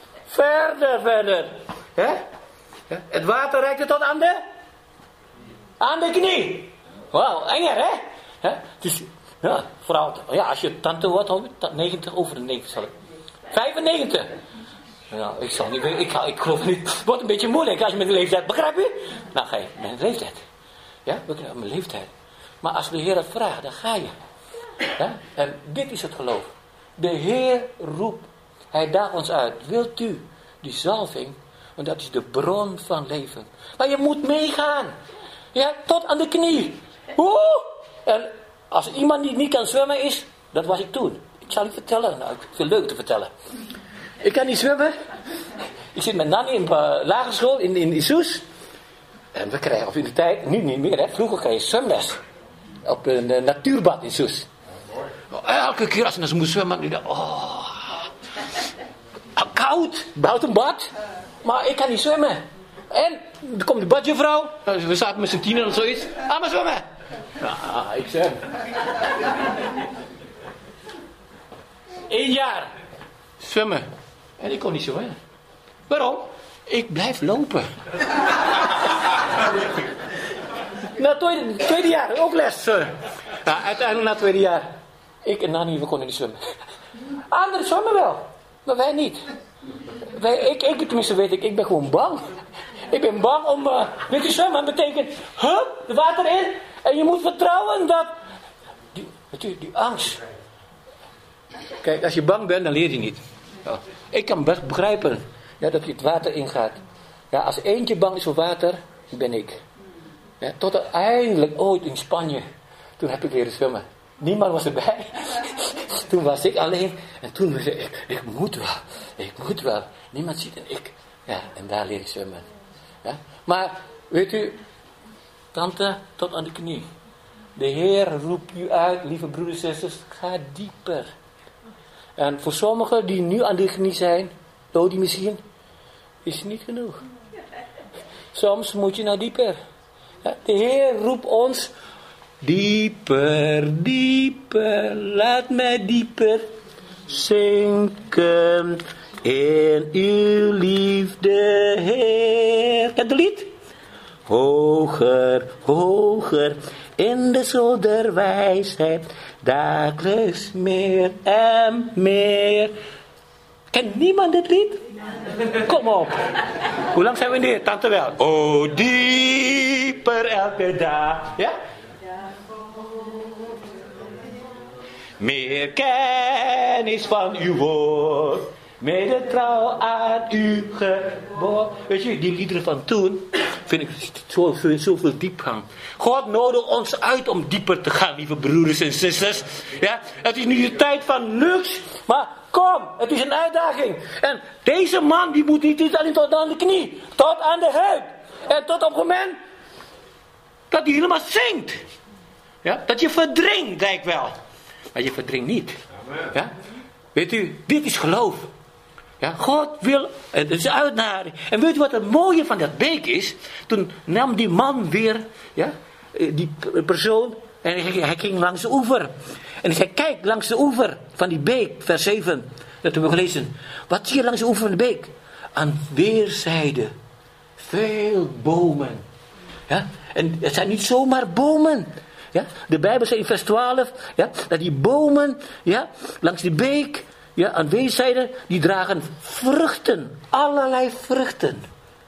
Verder. Ja? Ja, het water reikt tot aan de knie. Wauw, enger hè? Ja, dus, ja, vooral ja, als je tante wordt, 90 over de 90 zal ik. 95. Nou, ik zal niet, ik geloof niet. Het wordt een beetje moeilijk als je met de leeftijd, begrijp je? Nou ga je met de leeftijd. Ja, met mijn leeftijd. Maar als de Heer het vraagt, dan ga je. Ja? En dit is het geloof. De Heer roept. Hij daagt ons uit. Wilt u die zalving? Want dat is de bron van leven. Maar je moet meegaan. Ja, tot aan de knie. Woe! En als iemand die niet kan zwemmen is, dat was ik toen. Ik zal u vertellen. Nou, ik vind het leuk te vertellen. Ik kan niet zwemmen. Ik zit met Nanny in de lagere school in Soes. En we krijgen, of in de tijd, nu niet meer, hè. Vroeger kreeg je zwemles. Op een natuurbad in Soes. Elke keer als ze moest zwemmen, ik dacht, koud, buiten bad. Maar ik kan niet zwemmen. En er komt de badjuffrouw. We zaten met z'n 10 of zoiets. Maar zwemmen. Nou, ik zwem. 1 jaar. Zwemmen. En ik kon niet zwemmen. Waarom? Ik blijf lopen. Na tweede jaar, ook les. Nou, uiteindelijk na het tweede jaar. Ik en Nanny, we konden niet zwemmen. Anderen zwemmen wel. Maar wij niet. Ik tenminste weet ik ben gewoon bang. Ik ben bang om, weet je, zwemmen betekent, hup, de water in. En je moet vertrouwen dat, die angst. Kijk, als je bang bent, dan leer je niet. Ja. Ik kan best begrijpen, ja, dat je het water ingaat. Ja, als eentje bang is voor water, ben ik. Ja, tot uiteindelijk ooit in Spanje, toen heb ik leren zwemmen. Niemand was erbij. Toen was ik alleen. En toen zei ik moet wel. Niemand ziet en ik. Ja, en daar leer ik zwemmen. Ja? Maar, weet u, tante, tot aan de knie. De Heer roept u uit, lieve broeders en zusters, ga dieper. En voor sommigen die nu aan de knie zijn, die misschien, is niet genoeg. Soms moet je naar dieper. Ja, de Heer roept ons, dieper, dieper, laat mij dieper zinken in uw liefde, Heer. Kent het lied? Hoger, hoger, in de zon der wijsheid, dagelijks meer en meer. Kent niemand dit lied? Kom op. Hoe lang zijn we in dit? Tante wel. Oh, dieper elke dag. Ja? Meer kennis van uw woord, meer de trouw aan u geboren. Weet je, die liederen van toen, vind ik zoveel diepgang. God nodigt ons uit om dieper te gaan, lieve broeders en zusters. Ja, het is nu de tijd van luxe, maar kom, het is een uitdaging. En deze man, die moet niet alleen tot aan de knie, tot aan de heup. En tot op het moment dat hij helemaal zinkt. Ja, dat je verdrinkt, lijkt wel. Maar je verdrinkt niet. Ja? Weet u, dit is geloof. Ja, God wil, het is uitnadering. En weet u wat het mooie van dat beek is? Toen nam die man weer, ja, die persoon, en hij ging langs de oever. En hij zei, kijk, langs de oever van die beek, vers 7, dat hebben we gelezen. Wat zie je langs de oever van de beek? Aan weerszijden veel bomen. Ja? En het zijn niet zomaar bomen. Ja? De Bijbel zegt in vers 12, ja, dat die bomen, ja, langs die beek, ja, aan weerszijden, die dragen vruchten. Allerlei vruchten.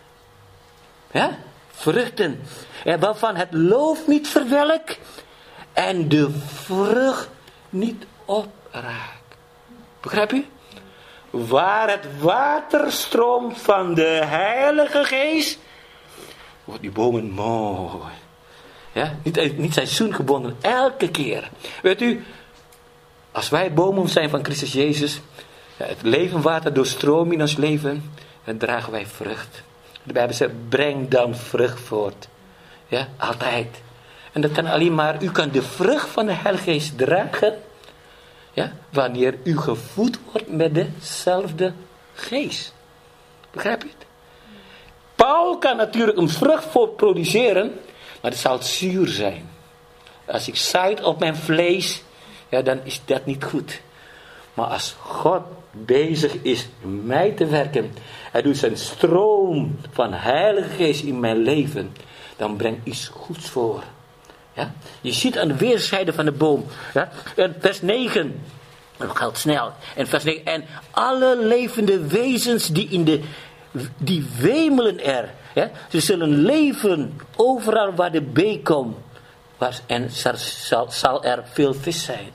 Ja? Vruchten. Ja, waarvan het loof niet verwelkt en de vrucht niet opraakt. Begrijp je? Waar het water stroomt van de Heilige Geest, wordt die bomen mooi. Ja? Niet seizoengebonden, elke keer. Weet u, als wij bomen zijn van Christus Jezus, ja, het leven water doorstroomt in ons leven, dan dragen wij vrucht. De Bijbel zegt, breng dan vrucht voort. Ja, altijd. En dat kan alleen maar, u kan de vrucht van de Heilige Geest dragen, ja, wanneer u gevoed wordt met dezelfde geest. Begrijp je het? Paul kan natuurlijk een vrucht voor produceren, maar het zal zuur zijn. Als ik zaait op mijn vlees, ja, dan is dat niet goed. Maar als God bezig is mij te werken, hij doet zijn stroom van Heilige Geest in mijn leven, dan brengt iets goeds voor. Ja? Je ziet aan de weerszijde van de boom. Ja? En vers 9. Dat gaat snel. En vers 9. En alle levende wezens die wemelen er. Ja? Ze zullen leven overal waar de beek komt. En zal er veel vis zijn.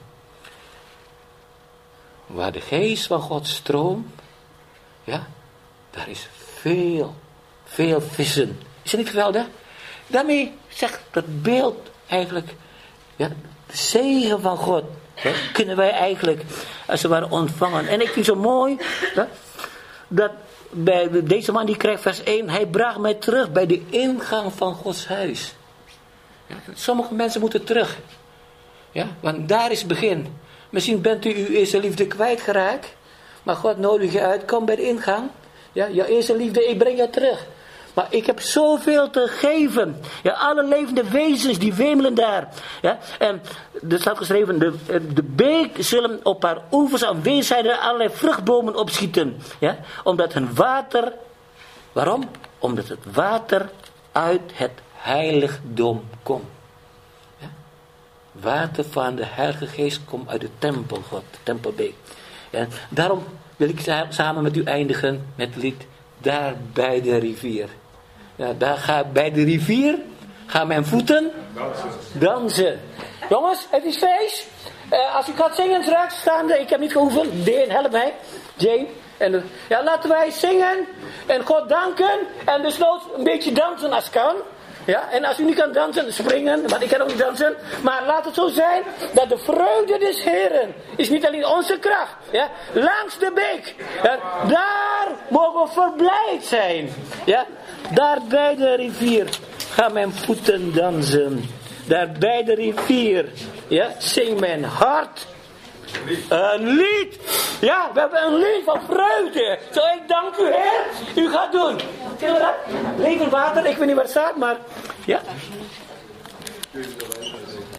Waar de geest van God stroomt. Ja, daar is veel vissen. Is dat niet geweldig? Daarmee zegt dat beeld eigenlijk. Ja, de zegen van God. Ja, kunnen wij eigenlijk als het ware ontvangen. En ik vind het zo mooi. Dat bij deze man die krijgt vers 1. Hij bracht mij terug bij de ingang van Gods huis. Ja, sommige mensen moeten terug. Ja, want daar is het begin. Misschien bent u uw eerste liefde kwijtgeraakt. Maar God nodigt je uit. Kom bij de ingang. Ja, jouw eerste liefde, ik breng je terug. Maar ik heb zoveel te geven. Ja, alle levende wezens die wemelen daar. Ja, en er staat geschreven, de beek zullen op haar oevers aan weerszijden allerlei vruchtbomen opschieten. Ja, omdat hun water, waarom? Omdat het water uit het heiligdom komt. Ja? Water van de Heilige Geest komt uit de tempel, God, de tempelbeek. Ja, daarom wil ik samen met u eindigen met het lied Daar bij de rivier. Ja, bij de rivier gaan mijn voeten dansen. Jongens, het is feest. Als u gaat zingen straks, staande, ik heb niet geoefend. Deen, help mij. Jane. En, ja, laten wij zingen en God danken. En desnoods een beetje dansen als kan. Ja, en als u niet kan dansen, springen, want ik kan ook niet dansen. Maar laat het zo zijn, dat de vreugde des Heren is niet alleen onze kracht. Ja, langs de beek. Ja, daar mogen we verblijd zijn. Ja, daar bij de rivier gaan mijn voeten dansen. Daar bij de rivier, ja, zingt mijn hart een lied. Ja, we hebben een lied van vreugde. Zo, ik dank u, Heer. U gaat doen. Ken je dat? Levend water, ik weet niet waar het staat, maar ja.